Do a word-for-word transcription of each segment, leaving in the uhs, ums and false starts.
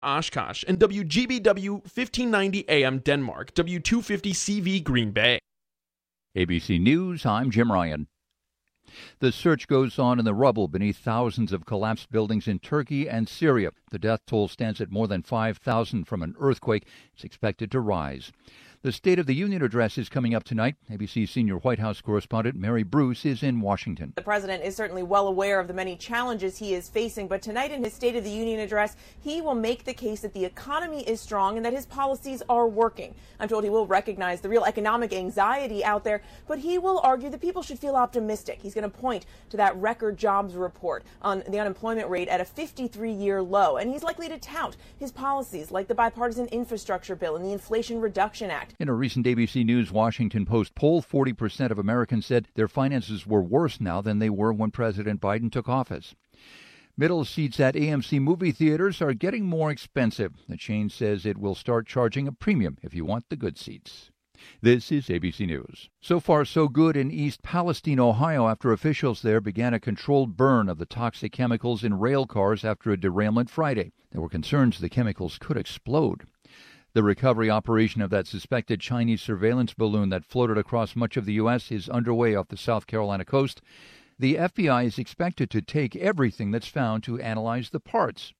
Oshkosh, and W G B W fifteen ninety A M Denmark, W two fifty C V Green Bay. A B C News, I'm Jim Ryan. The search goes on in the rubble beneath thousands of collapsed buildings in Turkey and Syria. The death toll stands at more than five thousand from an earthquake. It's expected to rise. The State of the Union address is coming up tonight. A B C senior White House correspondent Mary Bruce is in Washington. The president is certainly well aware of the many challenges he is facing, but tonight in his State of the Union address, he will make the case that the economy is strong and that his policies are working. I'm told he will recognize the real economic anxiety out there, but he will argue that people should feel optimistic. He's going to point to that record jobs report on the unemployment rate at a fifty-three year low, and he's likely to tout his policies like the bipartisan infrastructure bill and the Inflation Reduction Act. In a recent A B C News Washington Post poll, forty percent of Americans said their finances were worse now than they were when President Biden took office. Middle seats at A M C movie theaters are getting more expensive. The chain says it will start charging a premium if you want the good seats. This is A B C News. So far, so good in East Palestine, Ohio, after officials there began a controlled burn of the toxic chemicals in rail cars after a derailment Friday. There were concerns the chemicals could explode. The recovery operation of that suspected Chinese surveillance balloon that floated across much of the U S is underway off the South Carolina coast. The F B I is expected to take everything that's found to analyze the parts.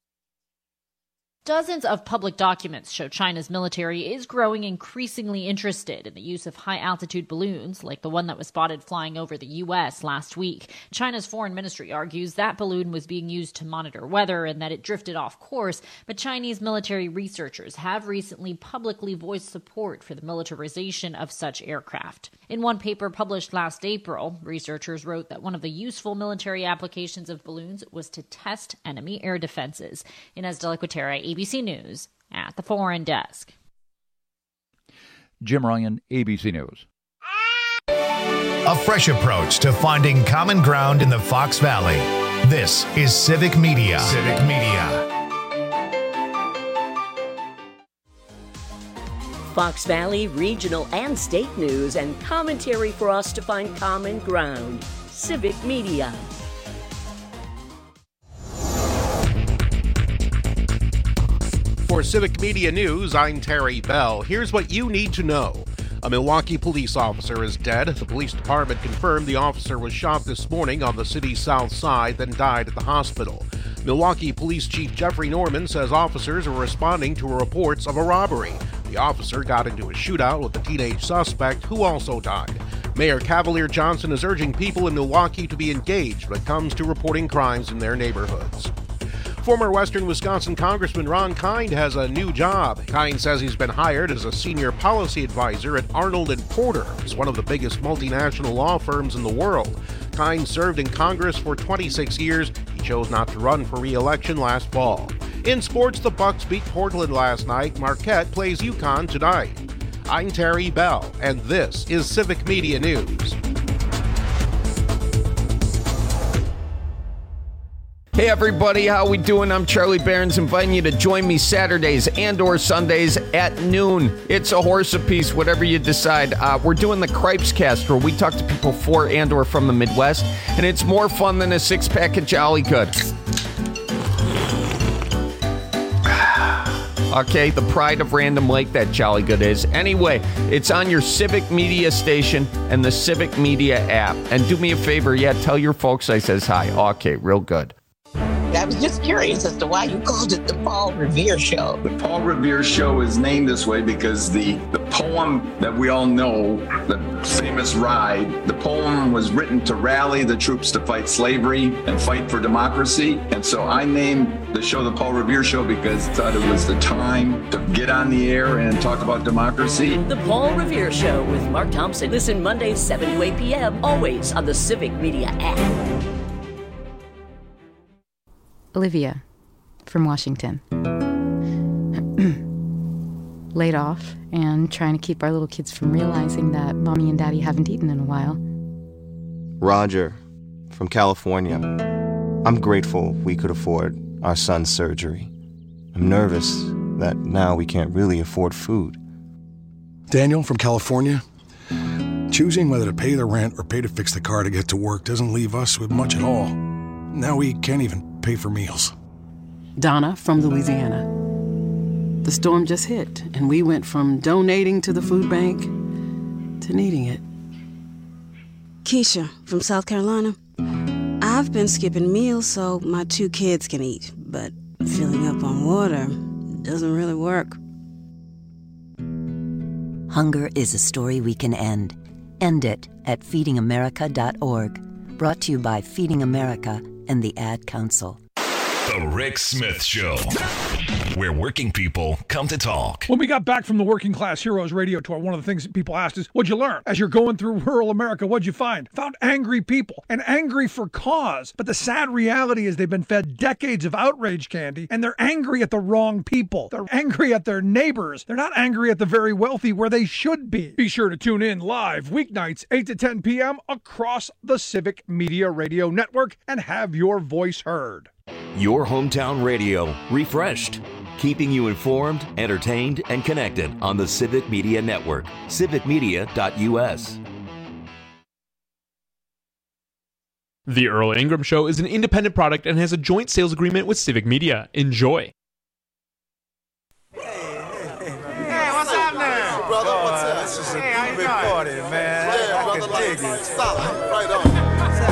Dozens of public documents show China's military is growing increasingly interested in the use of high-altitude balloons, like the one that was spotted flying over the U S last week. China's foreign ministry argues that balloon was being used to monitor weather and that it drifted off course, but Chinese military researchers have recently publicly voiced support for the militarization of such aircraft. In one paper published last April, researchers wrote that one of the useful military applications of balloons was to test enemy air defenses. Inez de la Cuetera, A B C News, at the Foreign Desk. Jim Ryan, A B C News. A fresh approach to finding common ground in the Fox Valley. This is Civic Media. Civic Media. Fox Valley regional and state news and commentary for us to find common ground. Civic Media. For Civic Media News, I'm Terry Bell. Here's what you need to know. A Milwaukee police officer is dead. The police department confirmed the officer was shot this morning on the city's south side, then died at the hospital. Milwaukee Police Chief Jeffrey Norman says officers are responding to reports of a robbery. The officer got into a shootout with a teenage suspect who also died. Mayor Cavalier Johnson is urging people in Milwaukee to be engaged when it comes to reporting crimes in their neighborhoods. Former Western Wisconsin Congressman Ron Kind has a new job. Kind says he's been hired as a senior policy advisor at Arnold and Porter. It's one of the biggest multinational law firms in the world. Kind served in Congress for twenty-six years. He chose not to run for re-election last fall. In sports, the Bucks beat Portland last night. Marquette plays UConn tonight. I'm Terry Bell, and this is Civic Media News. Hey everybody, how we doing? I'm Charlie Barons, inviting you to join me Saturdays and or Sundays at noon. It's a horse apiece, whatever you decide. Uh, we're doing the Cripes Cast, where we talk to people for and or from the Midwest, and it's more fun than a six-pack of Jolly Good. Okay, the pride of Random Lake, that Jolly Good is. Anyway, it's on your Civic Media station and the Civic Media app. And do me a favor, yeah, tell your folks I says hi. Okay, real good. I was just curious as to why you called it the Paul Revere Show. The Paul Revere Show is named this way because the, the poem that we all know, the famous ride, the poem was written to rally the troops to fight slavery and fight for democracy. And so I named the show the Paul Revere Show because I thought it was the time to get on the air and talk about democracy. The Paul Revere Show with Mark Thompson. Listen Mondays, seven to eight p.m., always on the Civic Media app. Olivia from Washington. Laid off and trying to keep our little kids from realizing that mommy and daddy haven't eaten in a while. Roger from California. I'm grateful we could afford our son's surgery. I'm nervous that now we can't really afford food. Daniel from California. Choosing whether to pay the rent or pay to fix the car to get to work doesn't leave us with much at all. Now we can't even pay for meals. Donna from Louisiana. the storm just hit, and we went from donating to the food bank to needing it. Keisha from South Carolina. I've been skipping meals so my two kids can eat, but filling up on water doesn't really work. Hunger is a story we can end. End it at feeding america dot org. Brought to you by Feeding America and the Ad Council. The Rick Smith Show, where working people come to talk. When we got back from the Working Class Heroes radio tour, one of the things that people asked is, what'd you learn? As you're going through rural America, what'd you find? Found angry people, and angry for cause. But the sad reality is they've been fed decades of outrage candy, and they're angry at the wrong people. They're angry at their neighbors. They're not angry at the very wealthy where they should be. Be sure to tune in live weeknights, eight to ten p.m. across the Civic Media Radio Network and have your voice heard. Your hometown radio, refreshed, keeping you informed, entertained, and connected on the Civic Media Network, civic media dot u s. The Earl Ingram Show is an independent product and has a joint sales agreement with Civic Media. Enjoy. Hey, what's up now? Brother, what's up? This is a hey, big party, man. Yeah, I brother, can dig it. Solid. Right on.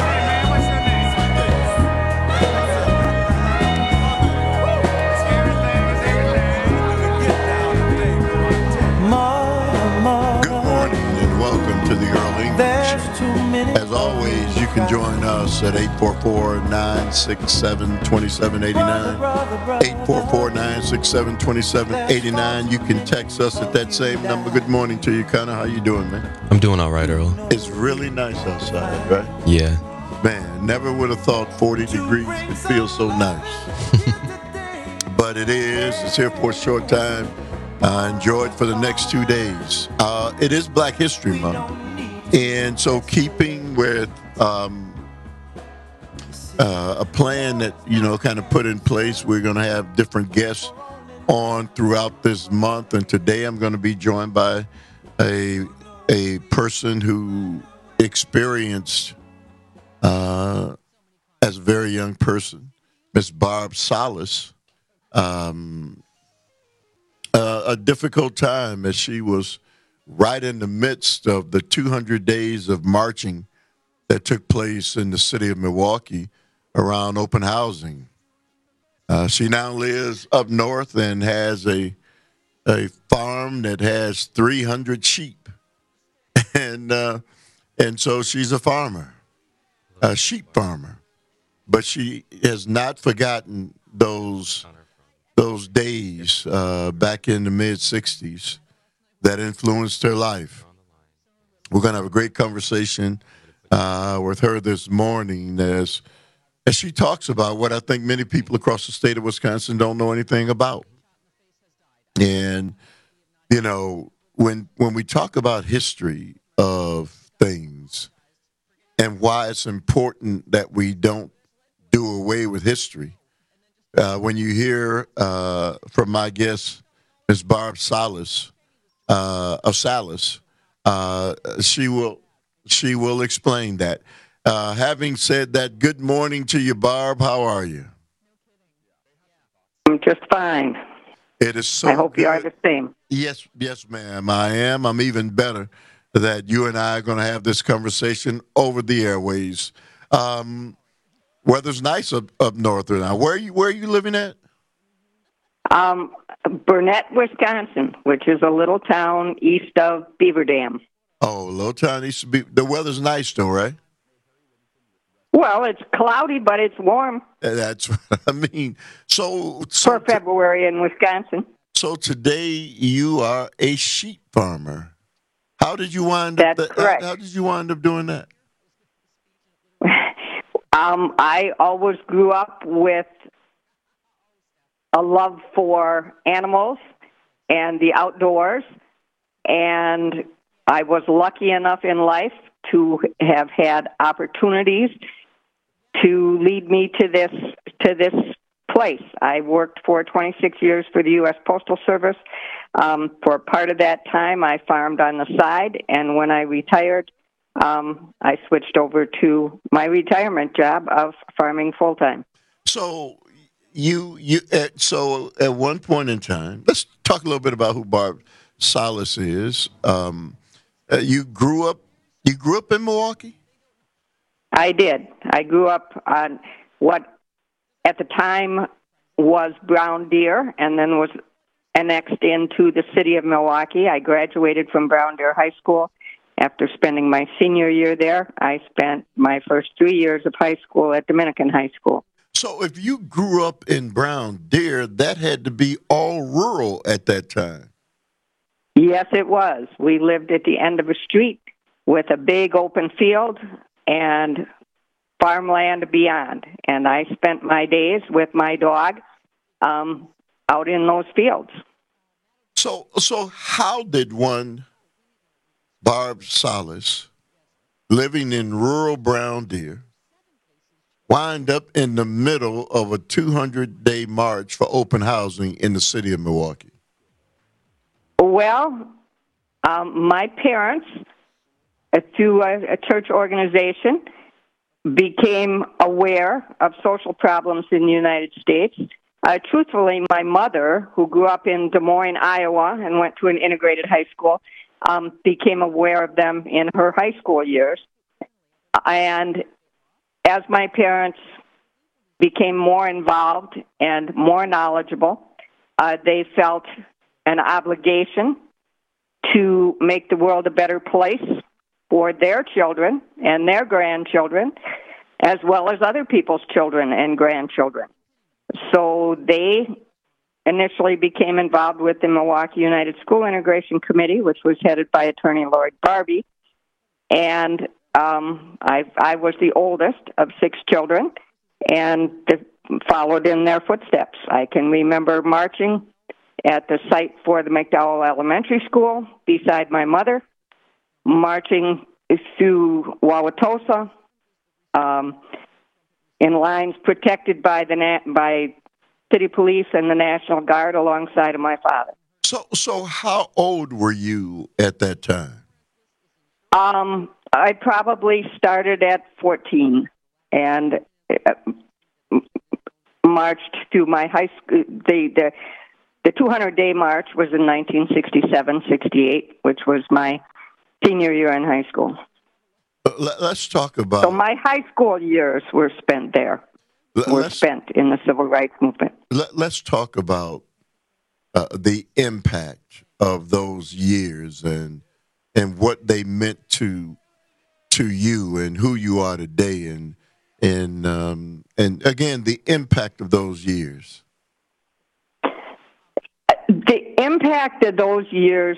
To the Earl Ingram Show. As always, you can join us at eight four four, nine six seven, two seven eight nine. eight four four, nine six seven, two seven eight nine. You can text us at that same number. Good morning to you, Connor. How you doing, man? I'm doing all right, Earl. It's really nice outside, right? Yeah. Man, never would have thought forty degrees could feel so nice. But it is. It's here for a short time. Uh, enjoy it for the next two days. Uh, it is Black History Month. And so keeping with um, uh, a plan that, you know, kind of put in place, we're going to have different guests on throughout this month. And today I'm going to be joined by a, a person who experienced, uh, as a very young person, Miss Barb Salas, um, Uh, a difficult time as she was right in the midst of the two hundred days of marching that took place in the city of Milwaukee around open housing. Uh, she now lives up north and has a a farm that has three hundred sheep, and uh, and so she's a farmer, a sheep farmer, but she has not forgotten those. those days uh, back in the mid sixties that influenced her life. We're going to have a great conversation uh, with her this morning as, as she talks about what I think many people across the state of Wisconsin don't know anything about. And, you know, when when we talk about history of things and why it's important that we don't do away with history, Uh, when you hear uh, from my guest, Miz Barb Salas, uh, of Salas, uh, she will she will explain that. Uh, having said that, good morning to you, Barb. How are you? I'm just fine. It is so. I hope good. you are the same. Yes, yes, ma'am. I am. I'm even better that you and I are going to have this conversation over the airways. Um, Weather's nice up, up north now. Where are you where are you living at? Um, Burnett, Wisconsin, which is a little town east of Beaver Dam. Oh, little town east of Beaver. The weather's nice though, right? Well, it's cloudy, but it's warm. That's what I mean. So, so for February in Wisconsin. So today you are a sheep farmer. How did you wind up? That's the, correct. How, how did you wind up doing that? Um, I always grew up with a love for animals and the outdoors, and I was lucky enough in life to have had opportunities to lead me to this to this place. I worked for twenty-six years for the U S Postal Service. Um, for part of that time, I farmed on the side, and when I retired, Um, I switched over to my retirement job of farming full-time. So you you uh, so at one point in time, let's talk a little bit about who Barb Salas is. Um, uh, you grew up. You grew up in Milwaukee? I did. I grew up on what at the time was Brown Deer and then was annexed into the city of Milwaukee. I graduated from Brown Deer High School. After spending my senior year there, I spent my first three years of high school at Dominican High School. So if you grew up in Brown Deer, that had to be all rural at that time. Yes, it was. We lived at the end of a street with a big open field and farmland beyond. And I spent my days with my dog um, out in those fields. So, so how did one, Barb Salas, living in rural Brown Deer, wind up in the middle of a two hundred day march for open housing in the city of Milwaukee? Well, um, my parents, uh, through a, a church organization, became aware of social problems in the United States. Uh, truthfully, my mother, who grew up in Des Moines, Iowa, and went to an integrated high school, um, became aware of them in her high school years. And as my parents became more involved and more knowledgeable, uh, they felt an obligation to make the world a better place for their children and their grandchildren, as well as other people's children and grandchildren. So they initially became involved with the Milwaukee United School Integration Committee, which was headed by Attorney Lloyd Barbie. And um, I, I was the oldest of six children and followed in their footsteps. I can remember marching at the site for the McDowell Elementary School beside my mother, marching through Wauwatosa, um, in lines protected by the na- by city police and the National Guard alongside of my father. So, so how old were you at that time? Um, I probably started at fourteen and uh, marched through my high school. The the the two hundred day march was in nineteen sixty-seven sixty-eight, which was my senior year in high school. Let's talk about... So my high school years were spent there, were let's, spent in the civil rights movement. Let, let's talk about uh, the impact of those years and and what they meant to to you and who you are today, and and um, and again the impact of those years. The impact of those years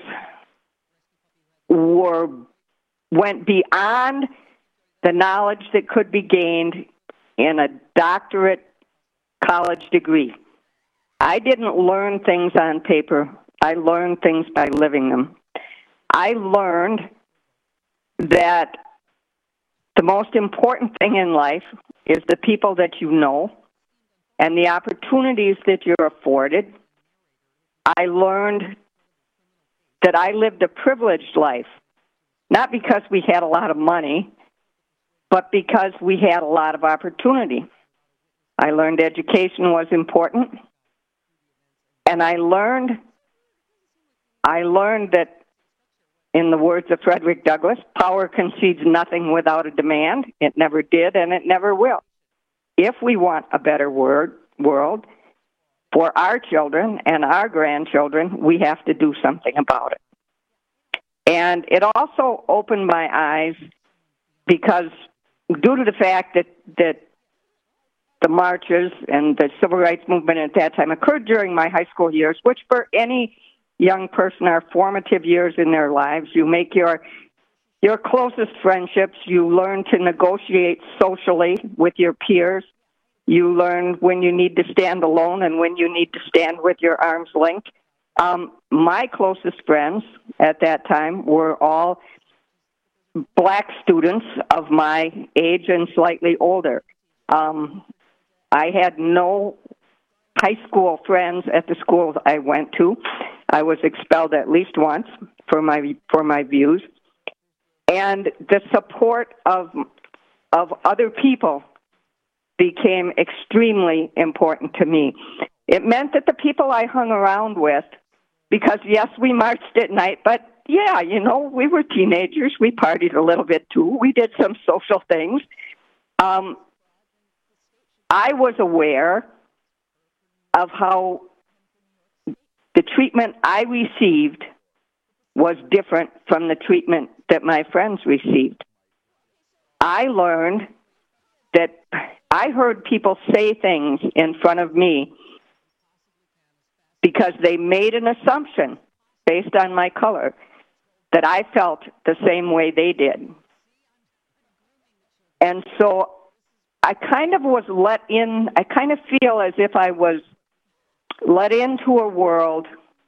were went beyond the knowledge that could be gained in a doctorate college degree. I didn't learn things on paper. I learned things by living them. I learned that the most important thing in life is the people that you know and the opportunities that you're afforded. I learned that I lived a privileged life, not because we had a lot of money, but because we had a lot of opportunity. I learned education was important, and I learned, I learned that, in the words of Frederick Douglass, power concedes nothing without a demand. It never did, and it never will. If we want a better word, world for our children and our grandchildren, we have to do something about it. And it also opened my eyes because due to the fact that, that the marches and the civil rights movement at that time occurred during my high school years, which for any young person are formative years in their lives. You make your your closest friendships. You learn to negotiate socially with your peers. You learn when you need to stand alone and when you need to stand with your arm's length. Um, my closest friends at that time were all black students of my age and slightly older. Um, I had no high school friends at the schools I went to. I was expelled at least once for my for my views. And the support of of other people became extremely important to me. It meant that the people I hung around with, because, yes, we marched at night, but, yeah, you know, we were teenagers. We partied a little bit, too. We did some social things. Um, I was aware of how the treatment I received was different from the treatment that my friends received. I learned that I heard people say things in front of me because they made an assumption based on my color that I felt the same way they did. And so I kind of was let in, I kind of feel as if I was let into a world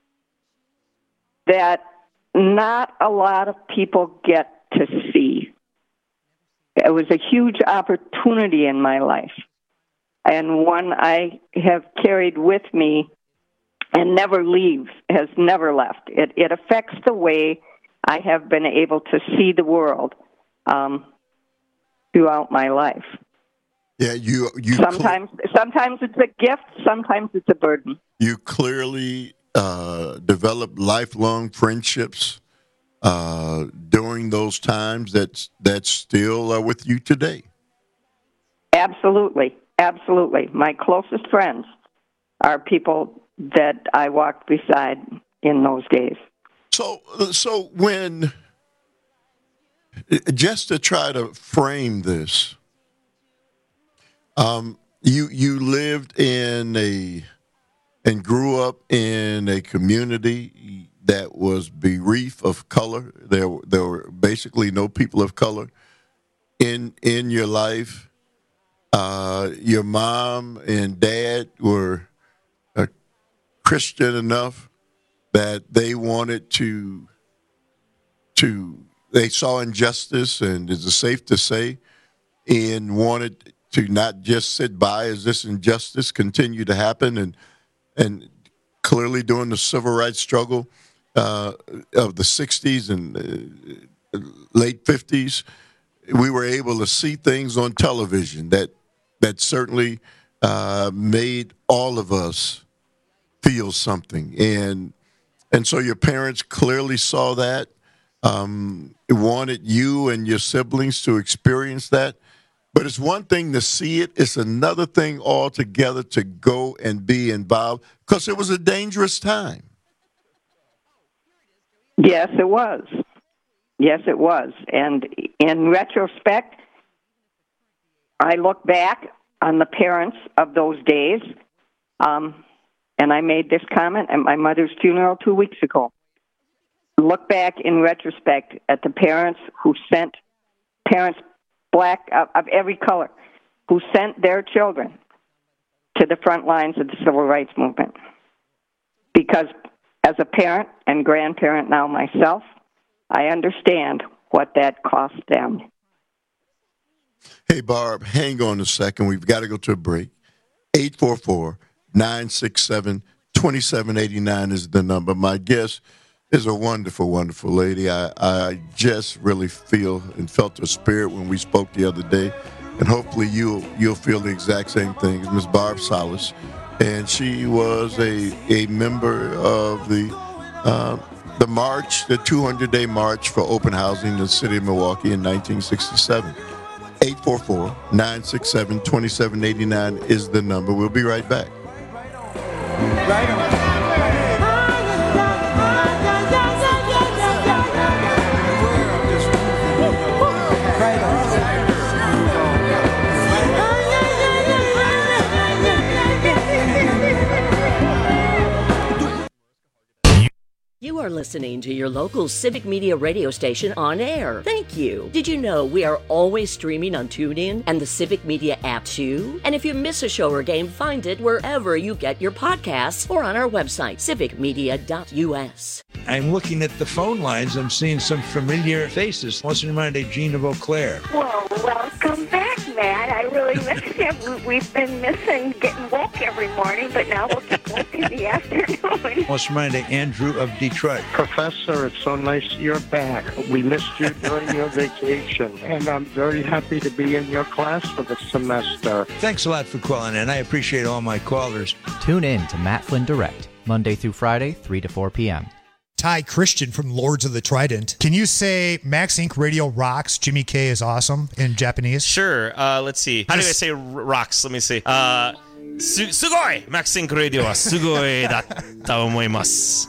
that not a lot of people get to see. It was a huge opportunity in my life, and one I have carried with me and never leaves, has never left. It, it affects the way I have been able to see the world um, throughout my life. Yeah, you. you sometimes, cl- sometimes it's a gift. Sometimes it's a burden. You clearly uh, developed lifelong friendships uh, during those times that that still are with you today. Absolutely, absolutely. My closest friends are people that I walked beside in those days. So, so when just to try to frame this. Um, you you lived in a and grew up in a community that was bereft of color. There there were basically no people of color in in your life. Uh, your mom and dad were uh, Christian enough that they wanted to to they saw injustice, and is it safe to say, and wanted to not just sit by as this injustice continued to happen. And and clearly during the civil rights struggle uh, of the sixties and uh, late fifties, we were able to see things on television that that certainly uh, made all of us feel something. And and so your parents clearly saw that, um, wanted you and your siblings to experience that. But it's one thing to see it. It's another thing altogether to go and be involved, because it was a dangerous time. Yes, it was. Yes, it was. And in retrospect, I look back on the parents of those days, um, and I made this comment at my mother's funeral two weeks ago. Look back in retrospect at the parents who sent parents black, of, of every color, who sent their children to the front lines of the civil rights movement. Because as a parent and grandparent now myself, I understand what that cost them. Hey, Barb, hang on a second. We've got to go to a break. eight four four, nine six seven, two seven eight nine is the number. My guest is a wonderful, wonderful lady. I, I just really feel and felt her spirit when we spoke the other day, and hopefully you'll you'll feel the exact same thing as Miz Barb Salas. And she was a a member of the uh, the march, the two hundred day march for open housing in the city of Milwaukee in nineteen sixty-seven. eight four four, nine six seven, two seven eight nine is the number. We'll be right back. Right on. You are listening to your local Civic Media radio station on air. Thank you. Did you know we are always streaming on TuneIn and the Civic Media app too? And if you miss a show or game, find it wherever you get your podcasts or on our website, civic media dot u s. I'm looking at the phone lines. I'm seeing some familiar faces. What's reminded of Gina Beauclair? Well, welcome back, Dad. I really miss him. We- We've been missing getting woke every morning, but now we'll get woke in the afternoon. What's mine to Andrew of Detroit? Professor, it's so nice you're back. We missed you during your vacation, and I'm very happy to be in your class for the semester. Thanks a lot for calling in. I appreciate all my callers. Tune in to Matt Flynn Direct, Monday through Friday, three to four p.m. Ty Christian from Lords of the Trident. Can you say Max Incorporated Radio rocks, Jimmy K is awesome in Japanese? Sure. Uh, let's see. How do I say r- rocks? Let me see. Uh, su- sugoi! Max Incorporated Radio wa sugoi datta omoimasu.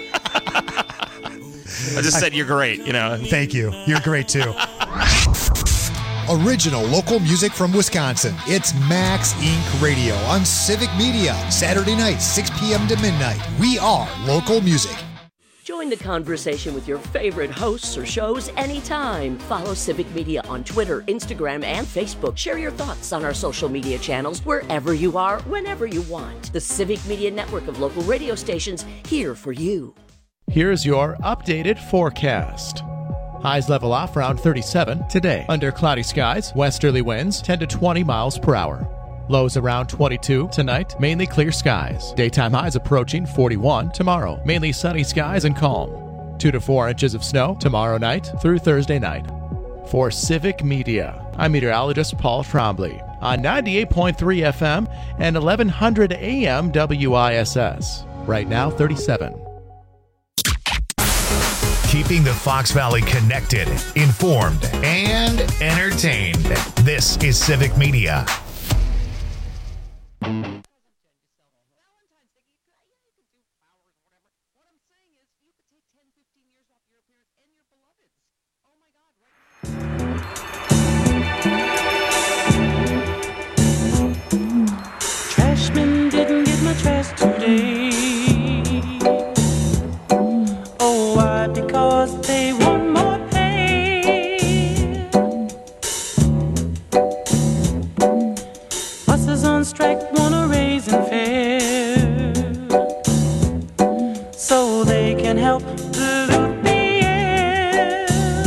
I just said you're great, you know. Thank you. You're great, too. Original local music from Wisconsin. It's Max Incorporated Radio on Civic Media. Saturday night, six p.m. to midnight. We are local music. Join the conversation with your favorite hosts or shows anytime. Follow Civic Media on Twitter, Instagram, and Facebook. Share your thoughts on our social media channels wherever you are, whenever you want. The Civic Media network of local radio stations here for you. Here's your updated forecast. Highs level off around thirty-seven today. Under cloudy skies, westerly winds ten to twenty miles per hour. Lows around twenty-two tonight, mainly clear skies. Daytime highs approaching forty-one tomorrow, mainly sunny skies and calm. two to four inches of snow tomorrow night through Thursday night. For Civic Media, I'm meteorologist Paul Trombley on ninety-eight point three F M and eleven hundred A M W I S S. Right now, thirty-seven. Keeping the Fox Valley connected, informed, and entertained. This is Civic Media. Trashman didn't get my trash today. Oh, why? Because they want more pay. Buses on strike wanna raise and fare so they can help pollute the air.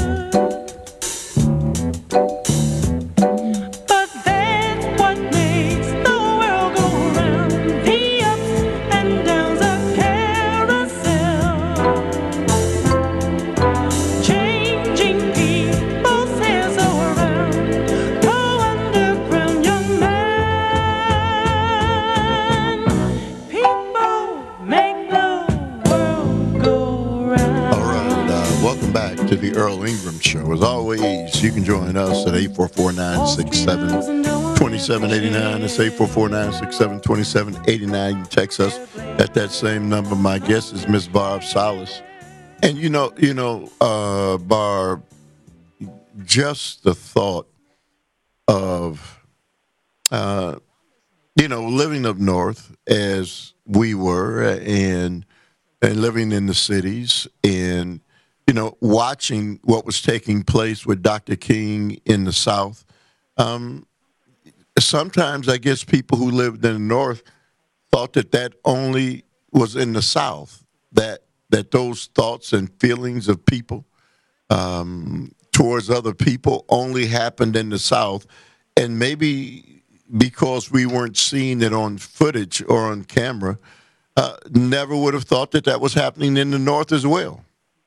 But that's what makes the world go round. The ups and downs of carousel, changing people's hands around. Go underground, young man. People make the world go round. All right, uh, welcome back to the Earl Ingram Show. As always, you can join us at eight four four, nine six seven, two seven eight nine. It's eight four four, nine six seven, two seven eight nine. You can text us at that same number. My guest is Miss Barb Salas. And, you know, you know, uh, Barb, just the thought of, uh, you know, living up north as we were and and living in the cities and, you know, watching what was taking place with Doctor King in the South. Um, sometimes I guess people who lived in the North thought that that only was in the South, that that those thoughts and feelings of people um, towards other people only happened in the South. And maybe because we weren't seeing it on footage or on camera, uh, never would have thought that that was happening in the North as well.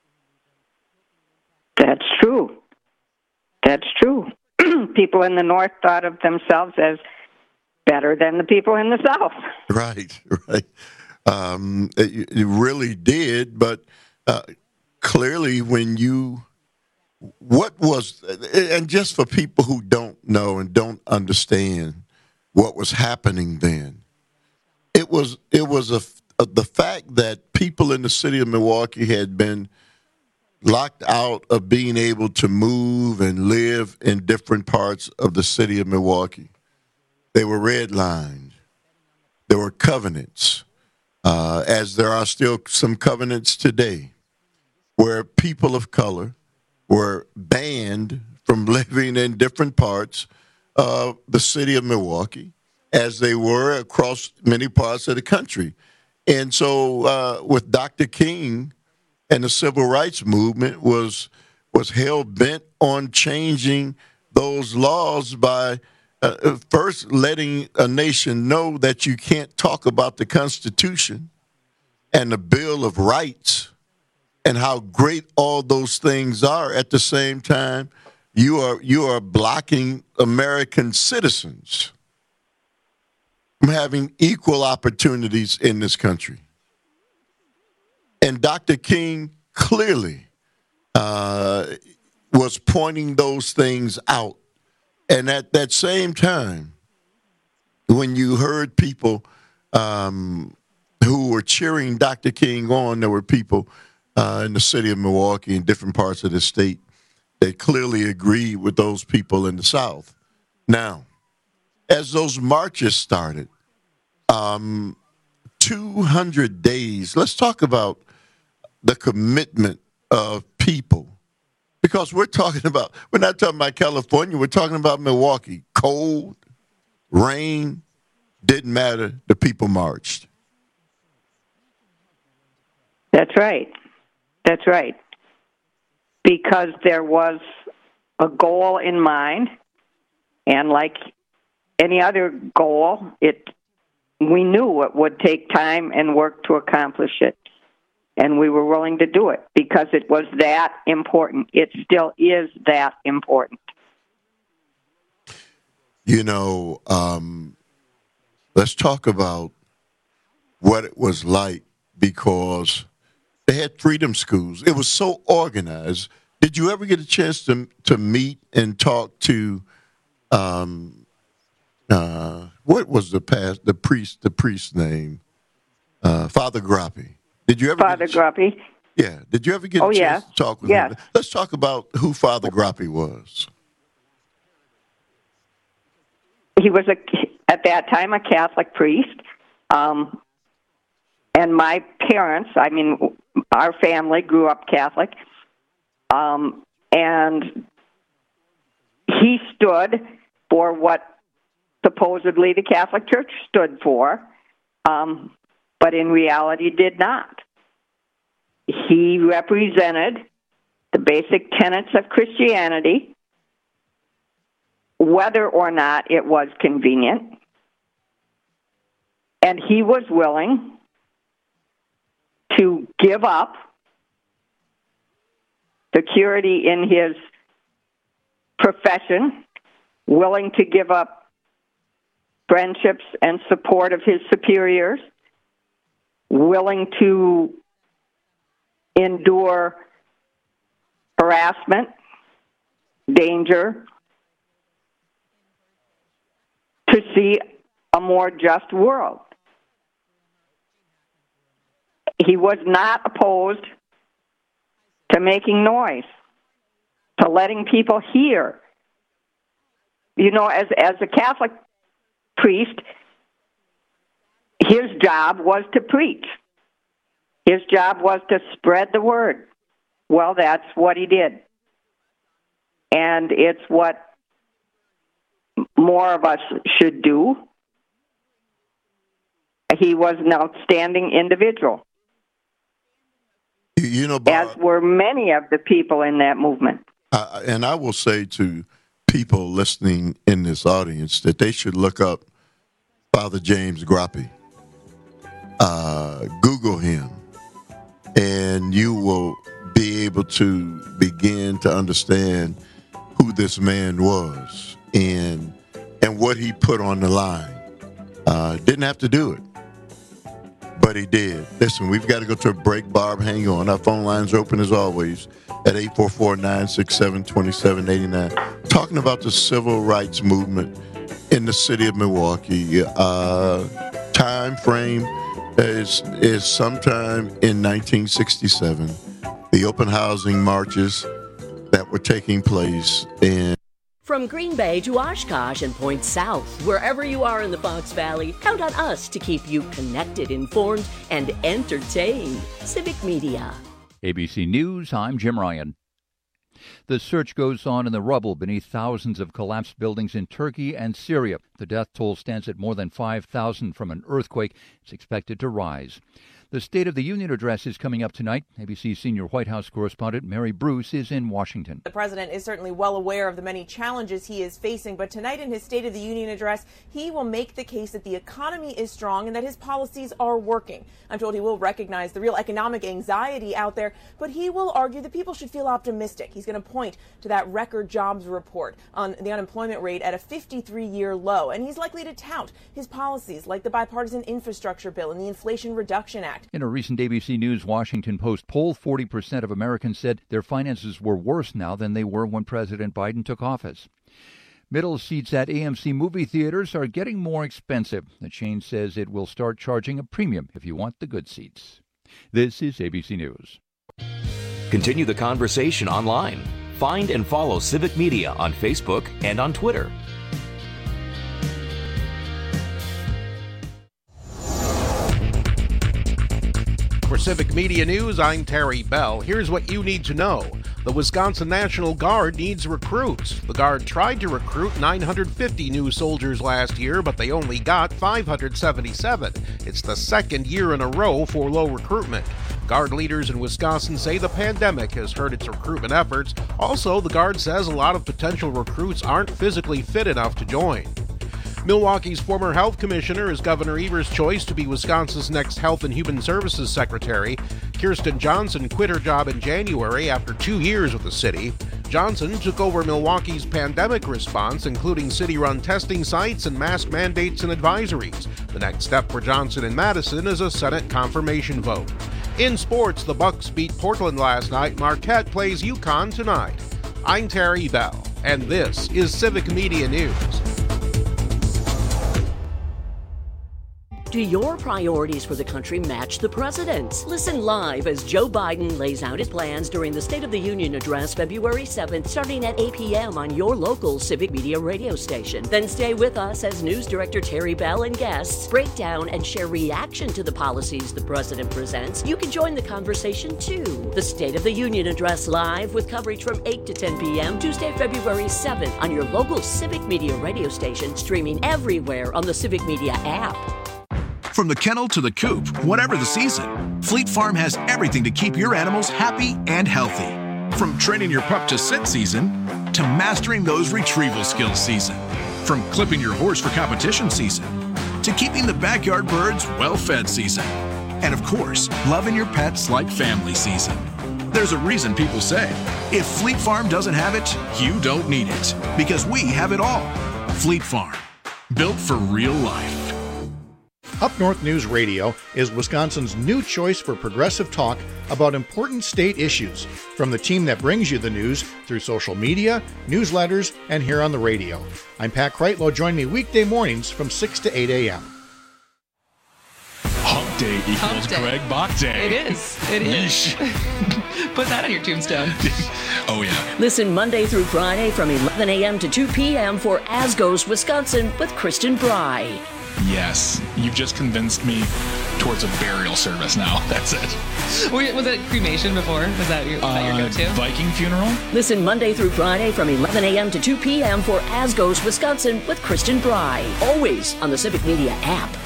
That's true. That's true. People in the North thought of themselves as better than the people in the South. Right, right. Um, it, it really did, but uh, clearly when you, what was, and just for people who don't know and don't understand what was happening then, it was it was a, a the fact that people in the city of Milwaukee had been locked out of being able to move and live in different parts of the city of Milwaukee. They were redlined. There were covenants, uh, as there are still some covenants today, where people of color were banned from living in different parts of the city of Milwaukee, as they were across many parts of the country. And so uh, with Doctor King and the civil rights movement was was hell-bent on changing those laws by uh, first letting a nation know that you can't talk about the Constitution and the Bill of Rights and how great all those things are. At the same time, you are you are blocking American citizens from having equal opportunities in this country. And Doctor King clearly uh, was pointing those things out. And at that same time, when you heard people um, who were cheering Doctor King on, there were people uh, in the city of Milwaukee and different parts of the state that clearly agreed with those people in the South. Now, as those marches started, um, two hundred days, let's talk about the commitment of people. Because we're talking about, we're not talking about California, we're talking about Milwaukee. Cold, rain, didn't matter, the people marched. That's right. That's right. Because there was a goal in mind, and like any other goal, it we knew it would take time and work to accomplish it. And we were willing to do it because it was that important. It still is that important. You know, um, let's talk about what it was like, because they had freedom schools. It was so organized. Did you ever get a chance to to meet and talk to um, uh, what was the past the priest the priest's name? Uh, Father Grappi. Did you ever Father get a, Grappi? Yeah. Did you ever get oh, a chance yeah. to talk with yeah. him? Let's talk about who Father Grappi was. He was a at that time a Catholic priest, um, and my parents, I mean, our family grew up Catholic, um, and he stood for what supposedly the Catholic Church stood for. Um, but in reality did not. He represented the basic tenets of Christianity, whether or not it was convenient, and he was willing to give up security in his profession, willing to give up friendships and support of his superiors, willing to endure harassment, danger, to see a more just world. He was not opposed to making noise, to letting people hear. You know, as, as a Catholic priest, his job was to preach. His job was to spread the word. Well, that's what he did. And it's what more of us should do. He was an outstanding individual. You, you know, Bob, as were many of the people in that movement. Uh, and I will say to people listening in this audience that they should look up Father James Grappi. Uh, Google him, and you will be able to begin to understand who this man was and and what he put on the line. Uh, didn't have to do it, but he did. Listen, we've got to go to a break. Barb, hang on. Our phone lines are open as always at eight four four, nine six seven, two seven eight nine. Talking about the civil rights movement in the city of Milwaukee. Uh, time frame is is sometime in nineteen sixty-seven. The open housing marches that were taking place in. From Green Bay to Oshkosh and Point South, wherever you are in the Fox Valley, count on us to keep you connected, informed, and entertained. Civic Media. A B C News, I'm Jim Ryan. The search goes on in the rubble beneath thousands of collapsed buildings in Turkey and Syria. The death toll stands at more than five thousand from an earthquake. It's expected to rise. The State of the Union address is coming up tonight. A B C senior White House correspondent Mary Bruce is in Washington. The president is certainly well aware of the many challenges he is facing, but tonight in his State of the Union address, he will make the case that the economy is strong and that his policies are working. I'm told he will recognize the real economic anxiety out there, but he will argue that people should feel optimistic. He's going to point to that record jobs report on the unemployment rate at a fifty-three year low, and he's likely to tout his policies like the bipartisan infrastructure bill and the Inflation Reduction Act. In a recent A B C News Washington Post poll, forty percent of Americans said their finances were worse now than they were when President Biden took office. Middle seats at A M C movie theaters are getting more expensive. The chain says it will start charging a premium if you want the good seats. This is A B C News. Continue the conversation online. Find and follow Civic Media on Facebook and on Twitter. For Civic Media News, I'm Terry Bell. Here's what you need to know. The Wisconsin National Guard needs recruits. The Guard tried to recruit nine hundred fifty new soldiers last year, but they only got five hundred seventy-seven. It's the second year in a row for low recruitment. Guard leaders in Wisconsin say the pandemic has hurt its recruitment efforts. Also, the Guard says a lot of potential recruits aren't physically fit enough to join. Milwaukee's former health commissioner is Governor Evers' choice to be Wisconsin's next Health and Human Services Secretary. Kirsten Johnson quit her job in January after two years with the city. Johnson took over Milwaukee's pandemic response, including city-run testing sites and mask mandates and advisories. The next step for Johnson in Madison is a Senate confirmation vote. In sports, the Bucks beat Portland last night. Marquette plays UConn tonight. I'm Terry Bell, and this is Civic Media News. Do your priorities for the country match the president's? Listen live as Joe Biden lays out his plans during the State of the Union address February seventh, starting at eight p.m. on your local Civic Media radio station. Then stay with us as News Director Terry Bell and guests break down and share reaction to the policies the president presents. You can join the conversation too. The State of the Union address live with coverage from eight to ten p.m. Tuesday, February seventh on your local Civic Media radio station, streaming everywhere on the Civic Media app. From the kennel to the coop, whatever the season, Fleet Farm has everything to keep your animals happy and healthy. From training your pup to sit season, to mastering those retrieval skills season. From clipping your horse for competition season, to keeping the backyard birds well-fed season. And of course, loving your pets like family season. There's a reason people say, if Fleet Farm doesn't have it, you don't need it. Because we have it all. Fleet Farm, built for real life. Up North News Radio is Wisconsin's new choice for progressive talk about important state issues, from the team that brings you the news through social media, newsletters, and here on the radio. I'm Pat Kreitlow. Join me weekday mornings from six to eight a.m. Hump Day equals Hump Day. Greg Bach Day. It is. It is. Put that on your tombstone. Oh, yeah. Listen Monday through Friday from eleven a.m. to two p.m. for As Goes Wisconsin with Kristen Bry. Yes, you've just convinced me towards a burial service now. That's it. Was it cremation before? Was that your, uh, that your go-to? Viking funeral? Listen Monday through Friday from eleven a.m. to two p.m. for As Goes Wisconsin with Kristen Bry. Always on the Civic Media app.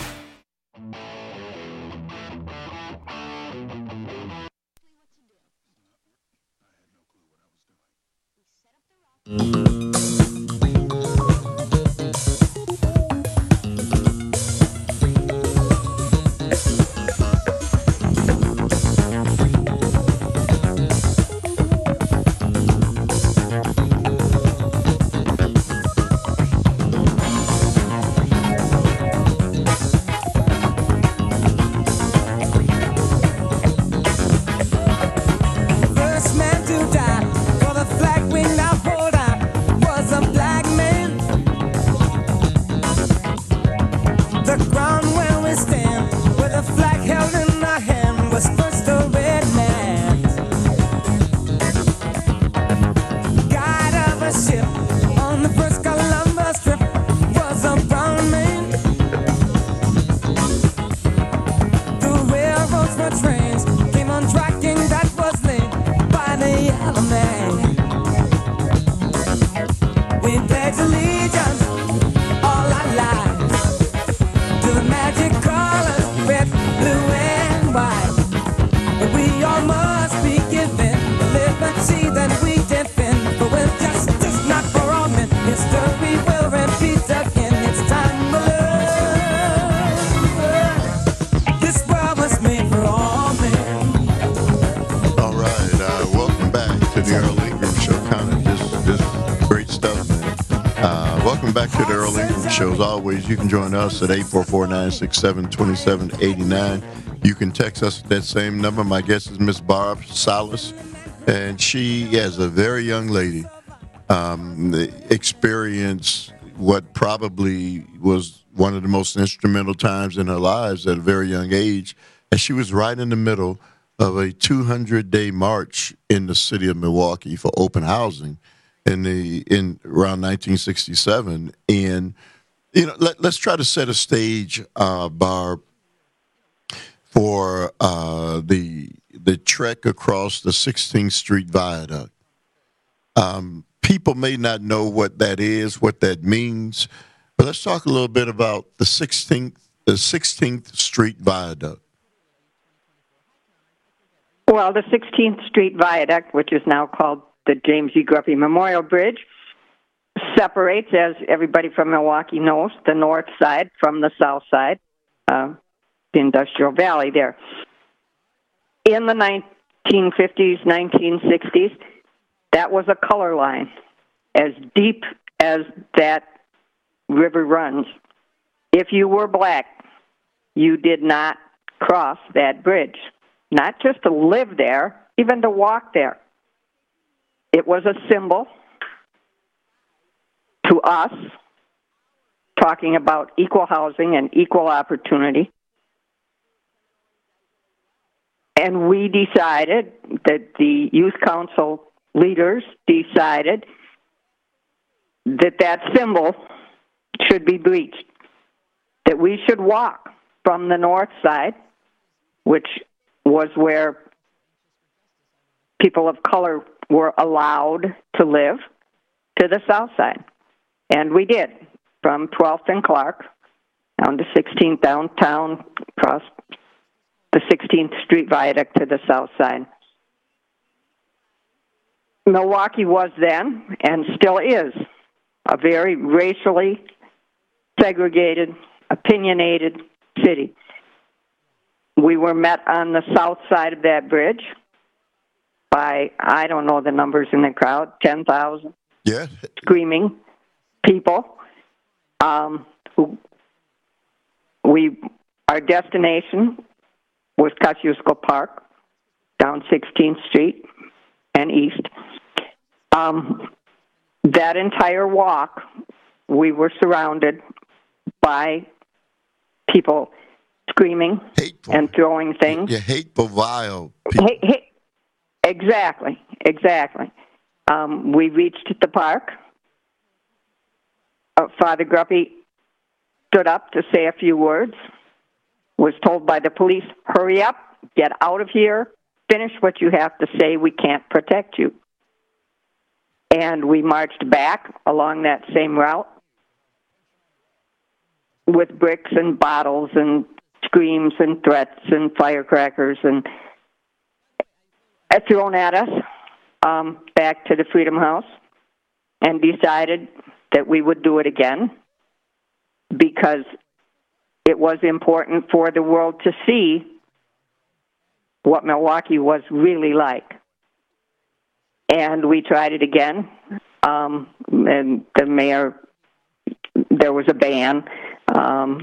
Magic colors, red, blue, and white. to the Earl Ingram Show. Connor, just, just great stuff, man. Uh, welcome back to the Earl Ingram Show. As always, you can join us at eight four four, nine six seven, two seven eight nine. You can text us at that same number. My guest is Miss Barb Salas, and she, as a very young lady, um, experienced what probably was one of the most instrumental times in her lives at a very young age, and she was right in the middle of a two hundred day march in the city of Milwaukee for open housing in the in around nineteen sixty-seven. And you know, let, let's try to set a stage, uh, Barb, for uh, the the trek across the sixteenth Street Viaduct. Um, people may not know what that is, what that means, but let's talk a little bit about the sixteenth the sixteenth Street Viaduct. Well, the sixteenth Street Viaduct, which is now called the James E. Gruffy Memorial Bridge, separates, as everybody from Milwaukee knows, the north side from the south side, uh, the Industrial Valley there. In the nineteen fifties, nineteen sixties, that was a color line, as deep as that river runs. If you were black, you did not cross that bridge. Not just to live there, even to walk there. It was a symbol to us, talking about equal housing and equal opportunity. And we decided, that the youth council leaders decided, that that symbol should be bleached. That we should walk from the north side, which was where people of color were allowed to live, to the south side. And we did, from twelfth and Clark down to sixteenth downtown, across the sixteenth Street Viaduct to the south side. Milwaukee was then, and still is, a very racially segregated, opinionated city. We were met on the south side of that bridge by, I don't know the numbers in the crowd, ten thousand yeah. screaming people. Um, who we, our destination was Kosciuszko Park, down sixteenth Street and east. Um, that entire walk, we were surrounded by people screaming hateful. And throwing things. Yeah, hateful, vile people. Hey, hey, exactly, exactly. Um, we reached the park. Uh, Father Gruffy stood up to say a few words, was told by the police, hurry up, get out of here, finish what you have to say, we can't protect you. And we marched back along that same route with bricks and bottles and screams and threats and firecrackers and thrown at us um, back to the Freedom House, and decided that we would do it again because it was important for the world to see what Milwaukee was really like. And we tried it again, um, and the mayor, there was a ban. Um,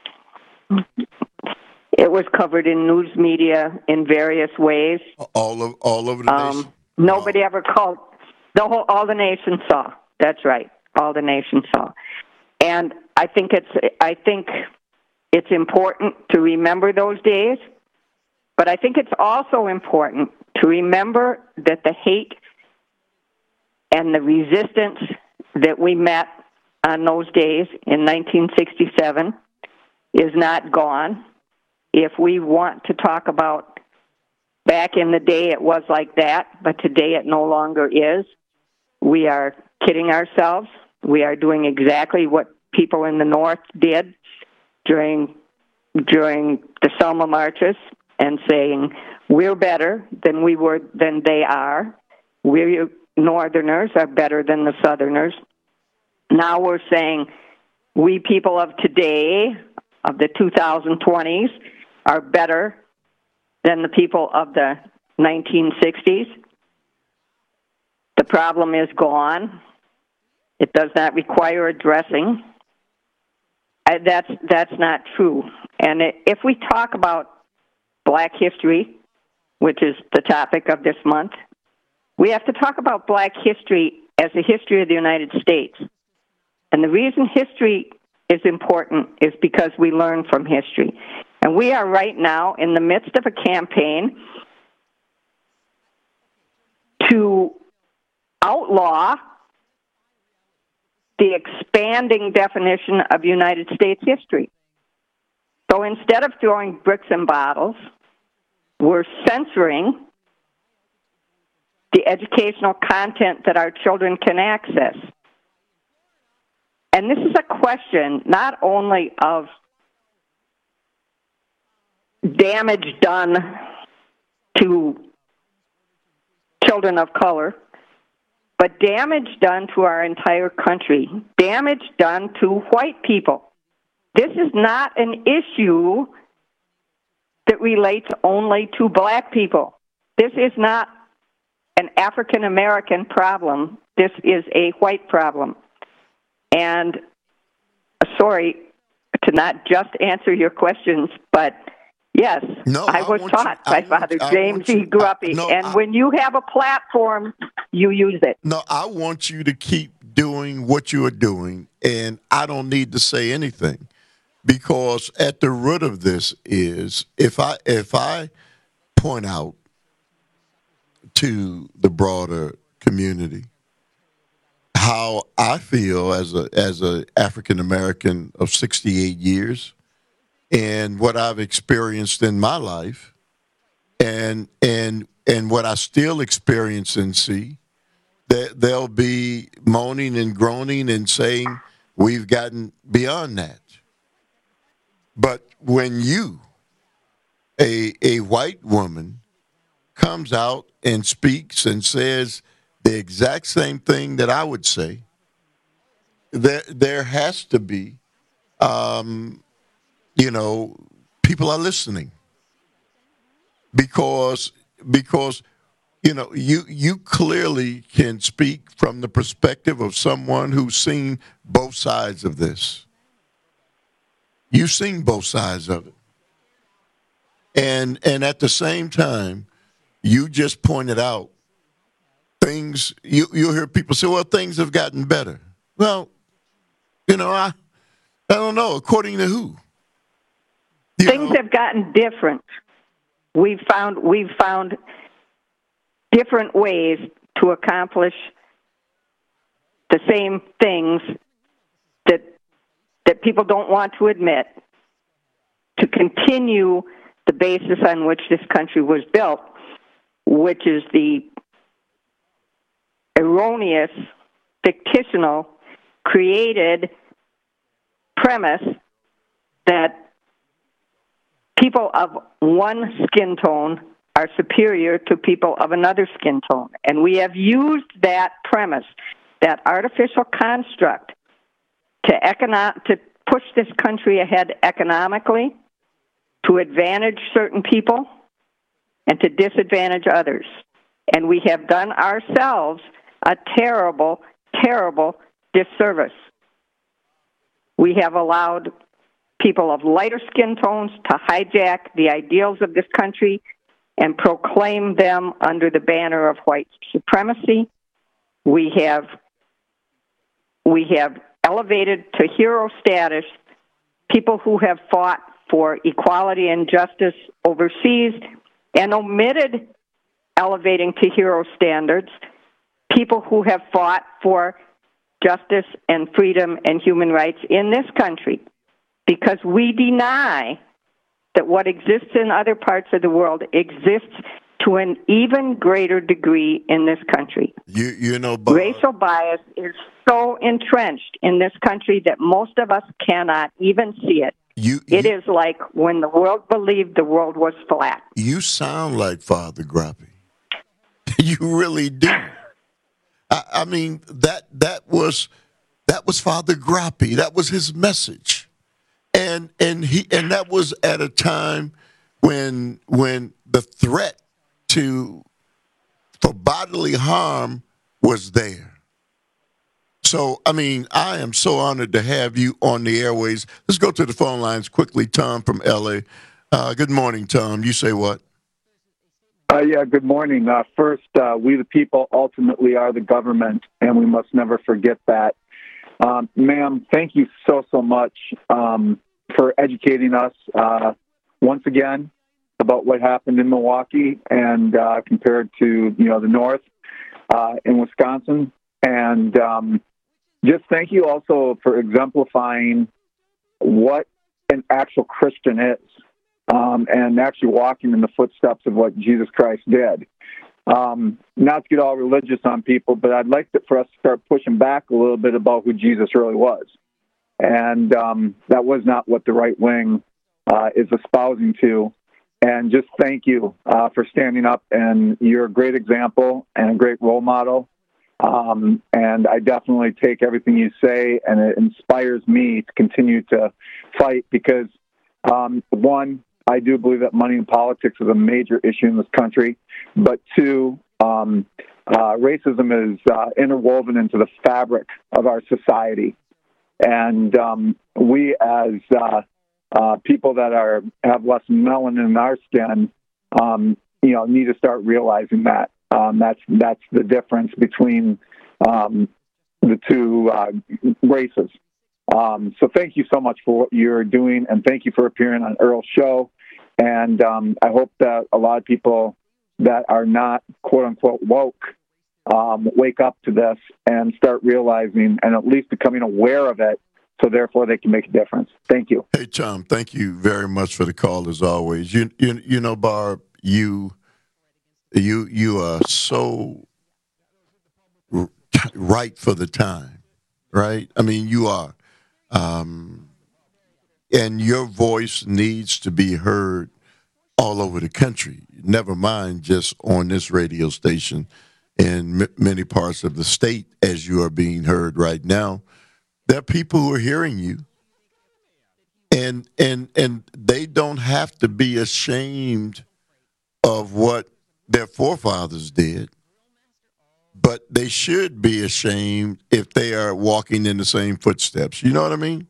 It was covered in news media in various ways. All of all over the um, nation. Nobody ever called. The whole, all the nation saw. That's right. All the nation saw. And I think it's. I think it's important to remember those days. But I think it's also important to remember that the hate and the resistance that we met on those days in nineteen sixty-seven is not gone. If we want to talk about back in the day it was like that, but today it no longer is, we are kidding ourselves. We are doing exactly what people in the North did during during the Selma marches and saying, we're better than we were than they are. We Northerners are better than the Southerners. Now we're saying we people of today, of the two thousand twenties, are better than the people of the nineteen sixties. the problem is gone. It does not require addressing. Uh, that's that's not true. And it, if we talk about Black history, which is the topic of this month, we have to talk about Black history as a history of the United States. And the reason history is important is because we learn from history. And we are right now in the midst of a campaign to outlaw the expanding definition of United States history. So instead of throwing bricks and bottles, we're censoring the educational content that our children can access. And this is a question not only of damage done to children of color, but damage done to our entire country, damage done to white people. This is not an issue that relates only to black people. This is not an African American problem. This is a white problem. And sorry to not just answer your questions, but yes, no, I, I was want taught you- by I Father want- I James want E. you- Gruppy. I- no, and I- when you have a platform, you use it. No, I want you to keep doing what you are doing, and I don't need to say anything, because at the root of this is if I if I point out to the broader community how I feel as a as a African American of sixty-eight years and what I've experienced in my life and and and what I still experience and see, that they'll be moaning and groaning and saying we've gotten beyond that. But when you, a a white woman, comes out and speaks and says the exact same thing that I would say, there there has to be, um, you know, people are listening, because because you know you you clearly can speak from the perspective of someone who's seen both sides of this. You've seen both sides of it, and and at the same time, you just pointed out things. You you'll hear people say, "Well, things have gotten better." Well, you know, I I don't know. According to who? You Things know? have gotten different. We've found we've found different ways to accomplish the same things that that people don't want to admit, to continue the basis on which this country was built, which is the erroneous, fictional, created premise that people of one skin tone are superior to people of another skin tone. And we have used that premise, that artificial construct, to econo- to push this country ahead economically, to advantage certain people, and to disadvantage others. And we have done ourselves a terrible, terrible disservice. We have allowed people of lighter skin tones to hijack the ideals of this country and proclaim them under the banner of white supremacy. We have we have elevated to hero status people who have fought for equality and justice overseas, and omitted elevating to hero standards people who have fought for justice and freedom and human rights in this country, because we deny that what exists in other parts of the world exists to an even greater degree in this country. You you know, but racial bias is so entrenched in this country that most of us cannot even see it. You, it is like when the world believed the world was flat. You sound like Father Gruppy. You really do. I, I mean, that that was that was Father Gruppy. That was his message, and and he and that was at a time when when the threat to for bodily harm was there. So, I mean, I am so honored to have you on the airways. Let's go to the phone lines quickly. Tom from L A. Uh, good morning, Tom. You say what? Uh, yeah, good morning. Uh, first, uh, we the people ultimately are the government, and we must never forget that. Um, ma'am, thank you so, so much um, for educating us uh, once again about what happened in Milwaukee and uh, compared to, you know, the North uh, in Wisconsin. And um, just thank you also for exemplifying what an actual Christian is. Um, and actually walking in the footsteps of what Jesus Christ did. Um, not to get all religious on people, but I'd like to, for us to start pushing back a little bit about who Jesus really was. And um, that was not what the right wing uh, is espousing to. And just thank you uh, for standing up, and you're a great example and a great role model. Um, and I definitely take everything you say, and it inspires me to continue to fight because, um, one, I do believe that money in politics is a major issue in this country. But two, um, uh, racism is uh, interwoven into the fabric of our society. And um, we as uh, uh, people that are have less melanin in our skin, um, you know, need to start realizing that. Um, that's that's the difference between um, the two uh, races. Um, so thank you so much for what you're doing, and thank you for appearing on Earl's show. And um, I hope that a lot of people that are not, quote-unquote, woke um, wake up to this and start realizing and at least becoming aware of it, so therefore they can make a difference. Thank you. Hey, Tom, thank you very much for the call, as always. You you, you know, Barb, you, you, you are so right for the time, right? I mean, you are. Um, and your voice needs to be heard all over the country, never mind just on this radio station in m- many parts of the state as you are being heard right now. There are people who are hearing you, and and and they don't have to be ashamed of what their forefathers did, but they should be ashamed if they are walking in the same footsteps. You know what I mean?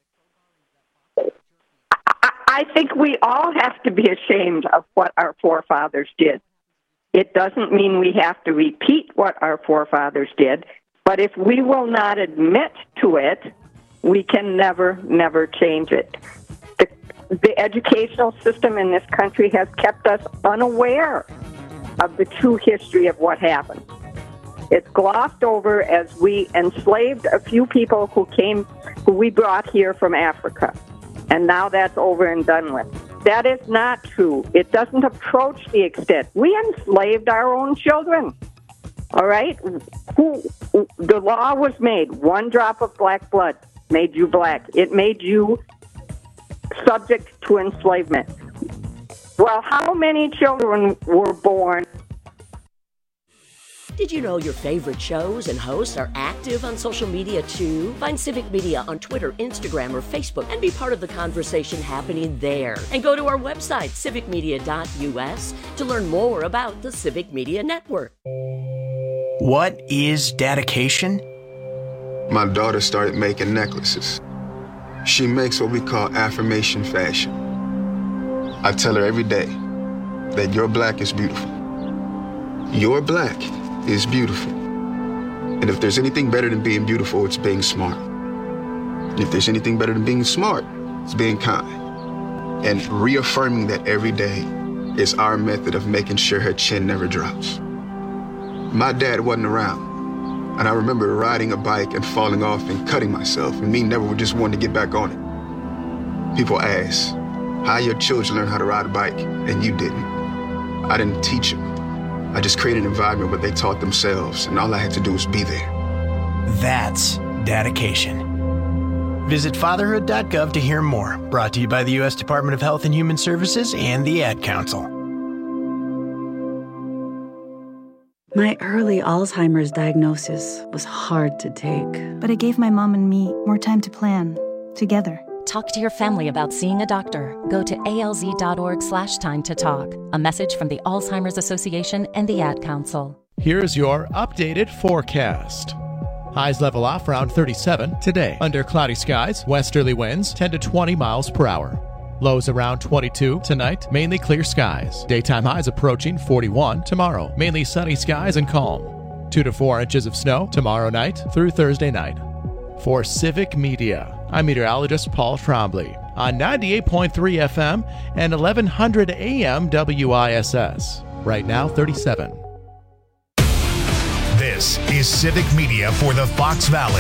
I think we all have to be ashamed of what our forefathers did. It doesn't mean we have to repeat what our forefathers did, but if we will not admit to it, we can never, never change it. The, the educational system in this country has kept us unaware of the true history of what happened. It's glossed over as we enslaved a few people who came, who we brought here from Africa. And now that's over and done with. That is not true. It doesn't approach the extent. We enslaved our own children. All right? Who, the law was made. One drop of black blood made you black. It made you subject to enslavement. Well, how many children were born? Did you know your favorite shows and hosts are active on social media too? Find Civic Media on Twitter, Instagram, or Facebook and be part of the conversation happening there. And go to our website, civic media dot U S, to learn more about the Civic Media Network. What is dedication? My daughter started making necklaces. She makes what we call affirmation fashion. I tell her every day that your black is beautiful. Your black is beautiful. And if there's anything better than being beautiful, it's being smart. And if there's anything better than being smart, it's being kind. And reaffirming that every day is our method of making sure her chin never drops. My dad wasn't around, and I remember riding a bike and falling off and cutting myself, and me never just wanting to get back on it. People ask, how your children learn how to ride a bike, and you didn't? I didn't teach them. I just created an environment where they taught themselves, and all I had to do was be there. That's dedication. Visit fatherhood dot gov to hear more. Brought to you by the U S Department of Health and Human Services and the Ad Council. My early Alzheimer's diagnosis was hard to take. But it gave my mom and me more time to plan, together. Talk to your family about seeing a doctor. Go to alz dot org slash time to talk. A message from the Alzheimer's Association and the Ad Council. Here's your updated forecast. Highs level off around thirty-seven today. Under cloudy skies, westerly winds ten to twenty miles per hour. Lows around twenty-two tonight, mainly clear skies. Daytime highs approaching forty-one tomorrow, mainly sunny skies and calm. two to four inches of snow tomorrow night through Thursday night. For Civic Media, I'm meteorologist Paul Trombley on ninety-eight point three F M and eleven hundred A M W I S S. Right now, thirty-seven. This is Civic Media for the Fox Valley.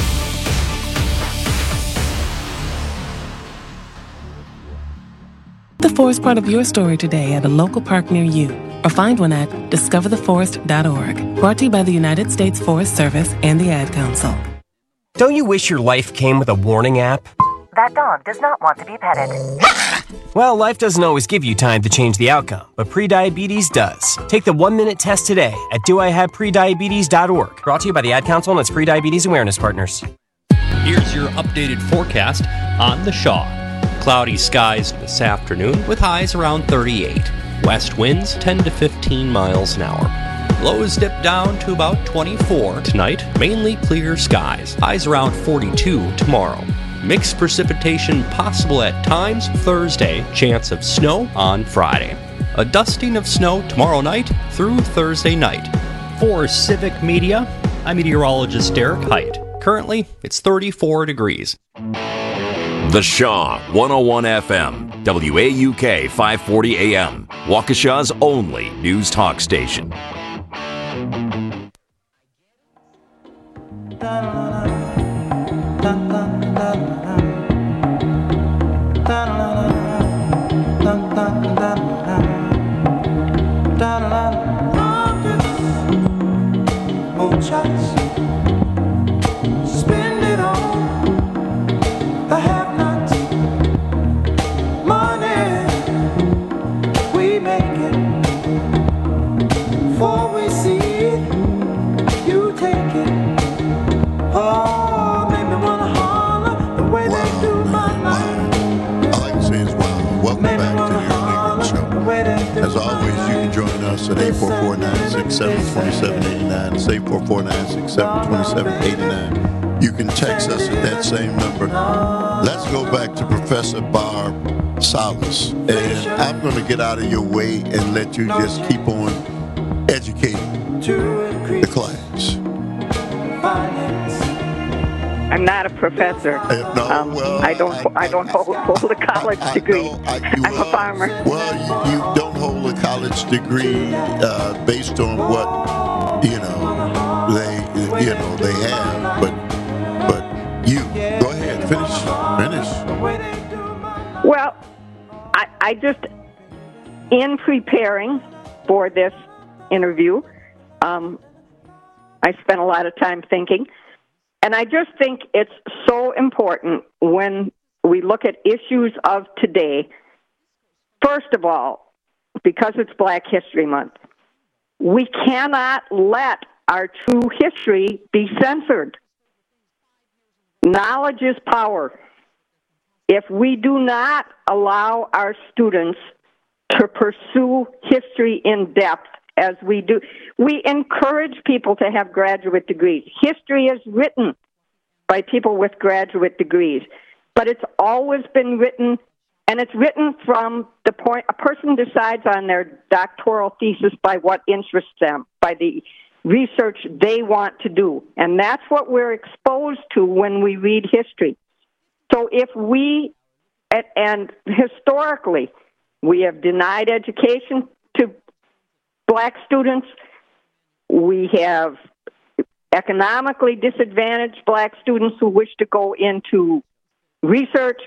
The forest part of your story today at a local park near you, or find one at discover the forest dot org. Brought to you by the United States Forest Service and the Ad Council. Don't you wish your life came with a warning app? That dog does not want to be petted. Well, life doesn't always give you time to change the outcome, but prediabetes does. Take the one-minute test today at do I have prediabetes dot org. Brought to you by the Ad Council and its Prediabetes Awareness Partners. Here's your updated forecast on the Shaw. Cloudy skies this afternoon with highs around thirty-eight. West winds ten to fifteen miles an hour. Lows dip down to about twenty-four tonight, mainly clear skies. Highs around forty-two tomorrow. Mixed precipitation possible at times Thursday, chance of snow on Friday. A dusting of snow tomorrow night through Thursday night. For Civic Media, I'm meteorologist Derek Height. Currently, it's thirty-four degrees. The Shaw, one oh one F M, W A U K five forty A M, Waukesha's only news talk station. Spend it on the have-nots. Money, we make it. Before we see it, you take it. Oh, make me wanna holler the way wow, they do my life. All I can say is wow. Welcome back to the Early Show. As always, you can join us at eight four four, nine six seven, two seven eight nine. It's eight four four, nine six seven, two seven eight nine. You can text us at that same number. Let's go back to Professor Barb Salas. And I'm going to get out of your way and let you just keep on educating the class. I'm not a professor. Uh, no, um, well, I don't. I, I don't hold, hold a college I, I degree. know, I, I'm well, a farmer. Well, you, you don't hold a college degree uh, based on what you know they you know they have, but but you go ahead, finish, finish. Well, I, I just in preparing for this interview, um, I spent a lot of time thinking. And I just think it's so important when we look at issues of today. First of all, because it's Black History Month, we cannot let our true history be censored. Knowledge is power. If we do not allow our students to pursue history in depth, as we do, we encourage people to have graduate degrees. History is written by people with graduate degrees, but it's always been written, and it's written from the point a person decides on their doctoral thesis by what interests them, by the research they want to do, and that's what we're exposed to when we read history. So if we, and historically, we have denied education to Black students. We have economically disadvantaged Black students who wish to go into research.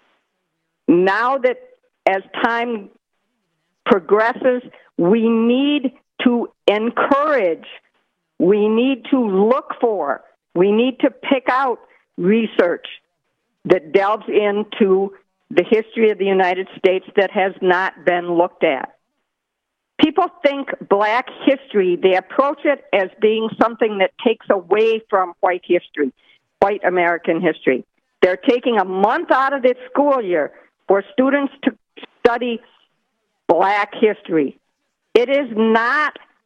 Now that as time progresses, we need to encourage, we need to look for, we need to pick out research that delves into the history of the United States that has not been looked at. People think Black history, they approach it as being something that takes away from white history, white American history. They're taking a month out of this school year for students to study Black history. It is not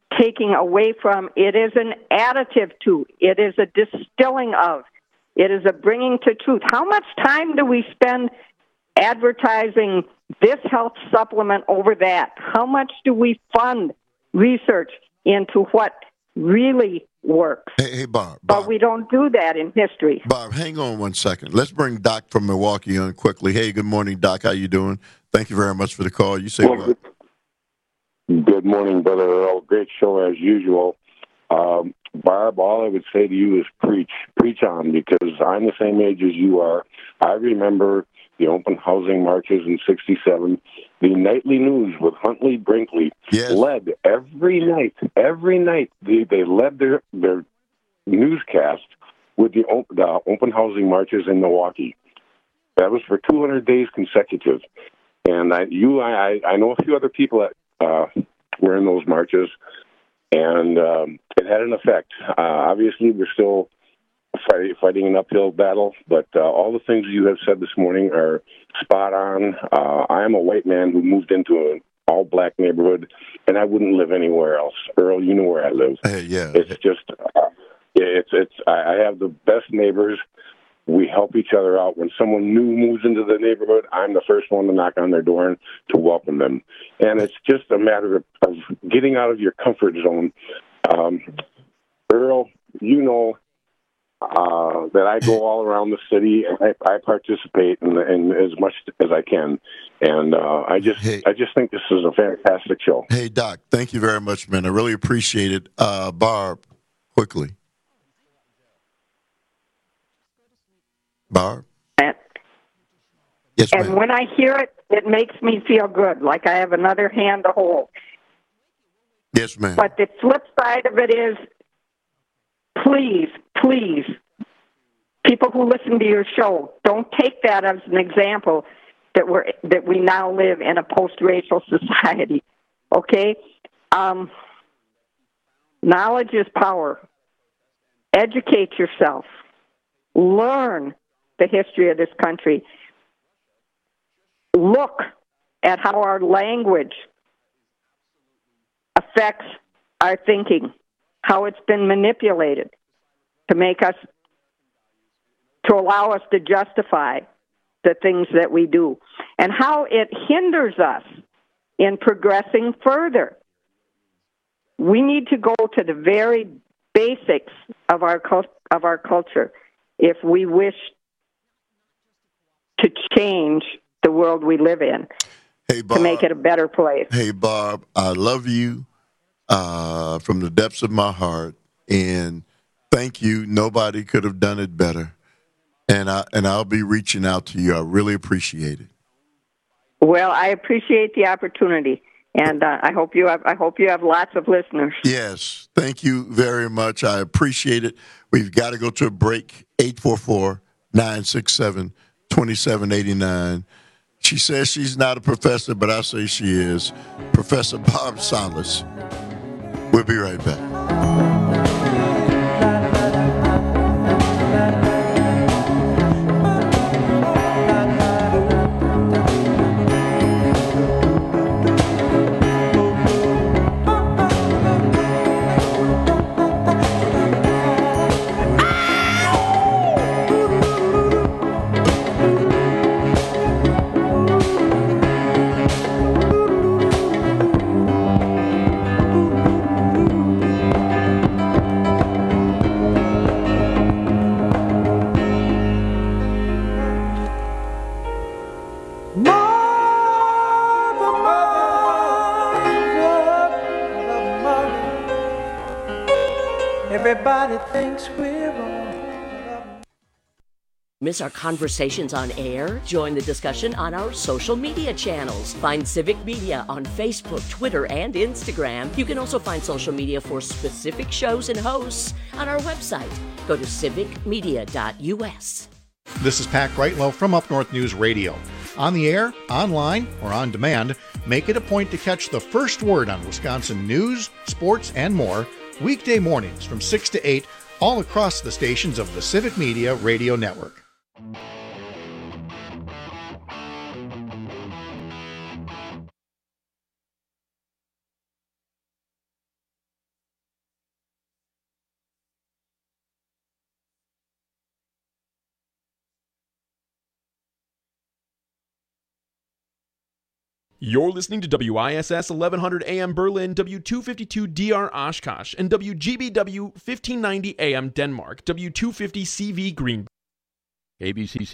taking away from. It is an additive to. It is a distilling of. It is a bringing to truth. How much time do we spend advertising this health supplement over that? How much do we fund research into what really works? Hey, hey Barb, Barb. But we don't do that in history. Barb, hang on one second. Let's bring Doc from Milwaukee on quickly. Hey, good morning, Doc. How you doing? Thank you very much for the call. You say well, what? Good morning, Brother Earl. Great show as usual. Um, Barb, all I would say to you is preach. Preach on, because I'm the same age as you are. I remember the open housing marches in sixty-seven. The nightly news with Huntley Brinkley yes. led every night, every night, they, they led their, their newscast with the, op- the open housing marches in Milwaukee. That was for two hundred days consecutive. And I, you, I, I know a few other people that uh, were in those marches, and um, it had an effect. Uh, obviously, we're still fight, fighting an uphill battle, but uh, all the things you have said this morning are spot on. Uh, I am a white man who moved into an all-black neighborhood, and I wouldn't live anywhere else. Earl, you know where I live. Hey, yeah. It's just, uh, it's, it's. I have the best neighbors. We help each other out. When someone new moves into the neighborhood, I'm the first one to knock on their door and to welcome them. And it's just a matter of, of getting out of your comfort zone. Um, Earl, you know uh, that I go all around the city and I, I participate in, in as much as I can. And uh, I just, hey. I just think this is a fantastic show. Hey, Doc, thank you very much, man. I really appreciate it. Uh, Barb, quickly. Barb? And, yes, and ma'am. when I hear it, it makes me feel good, like I have another hand to hold. Yes, ma'am. But the flip side of it is, please, please, people who listen to your show, don't take that as an example that we're that we now live in a post-racial society. Okay? Um, knowledge is power. Educate yourself. Learn the history of this country. Look at how our language affects our thinking, how it's been manipulated to make us, to allow us to justify the things that we do, and how it hinders us in progressing further. We need to go to the very basics of our of our culture if we wish to change the world we live in, hey, Barb, to make it a better place. Hey, Barb, I love you uh, from the depths of my heart, and thank you. Nobody could have done it better, and I and I'll be reaching out to you. I really appreciate it. Well, I appreciate the opportunity, and uh, I hope you have. I hope you have lots of listeners. Yes, thank you very much. I appreciate it. We've got to go to a break. eight four four, nine six seven, two seven eight nine. She says she's not a professor, but I say she is. Professor Barb Salas. We'll be right back. Everybody thinks we're wrong. Miss our conversations on air? Join the discussion on our social media channels. Find Civic Media on Facebook, Twitter, and Instagram. You can also find social media for specific shows and hosts on our website. Go to civic media dot u s. This is Pat Greitlow from Up North News Radio. On the air, online, or on demand, make it a point to catch the first word on Wisconsin news, sports, and more weekday mornings from six to eight all across the stations of the Civic Media Radio Network. You're listening to W I S S eleven hundred A M Berlin, W two fifty-two D R Oshkosh, and W G B W fifteen ninety A M Denmark, W two fifty C V Green. A B C